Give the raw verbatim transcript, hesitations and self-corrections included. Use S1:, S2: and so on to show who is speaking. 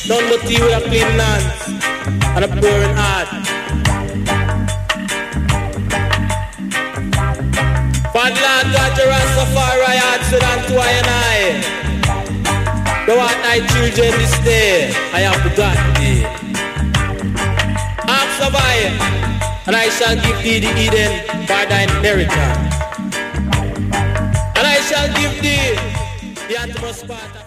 S1: None but you with a clean hands and a pure heart. Father Lord God, your Rastafari heart said unto I and I, thou art thy children this day, I have begotten thee. Ask of I, and I shall give thee the Eden for thine inheritance. And I shall give thee the utmost part of